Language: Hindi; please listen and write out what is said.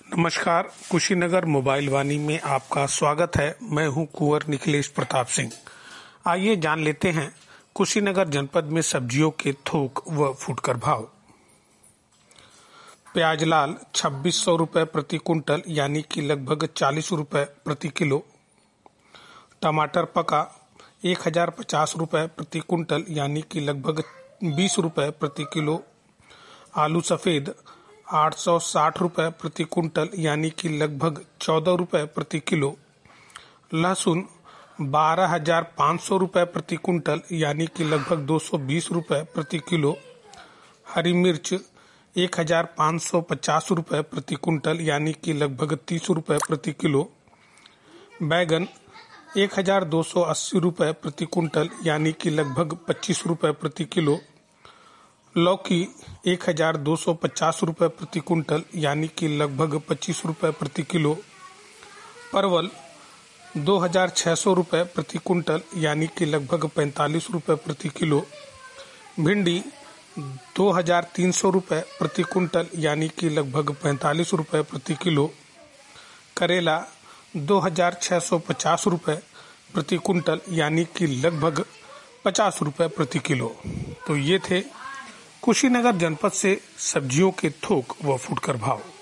नमस्कार, कुशीनगर मोबाइल वाणी में आपका स्वागत है। मैं हूं कुंवर निखिलेश प्रताप सिंह। आइए जान लेते हैं कुशीनगर जनपद में सब्जियों के थोक व फुटकर भाव। प्याज लाल 2600 रुपये प्रति कुंटल यानी कि लगभग 40 रुपये प्रति किलो। टमाटर पका 1050 रुपये प्रति कुंटल यानी कि लगभग 20 रुपये प्रति किलो। आलू सफ़ेद 860 रुपये प्रति कुंटल यानी कि लगभग 14 रुपये प्रति किलो। लहसुन 12,500 रुपये प्रति कुंटल यानी कि लगभग 220 रुपये प्रति किलो। हरी मिर्च 1,550 रुपये प्रति कुंटल यानी कि लगभग 30 रुपये प्रति किलो। बैगन 1,280 रुपये प्रति कुंटल यानी कि लगभग 25 रुपये प्रति किलो। लौकी 1,250 रुपये प्रति कुंटल यानी कि लगभग 25 रुपये प्रति किलो। परवल 2,600 रुपये प्रति कुंटल यानी कि लगभग 45 रुपये प्रति किलो। भिंडी 2,300 रुपये प्रति कुंटल यानी कि लगभग 45 रुपये प्रति किलो। करेला 2,650 रुपये प्रति कुंटल यानी कि लगभग 50 रुपये प्रति किलो। तो ये थे कुशीनगर जनपद से सब्जियों के थोक व फुटकर भाव।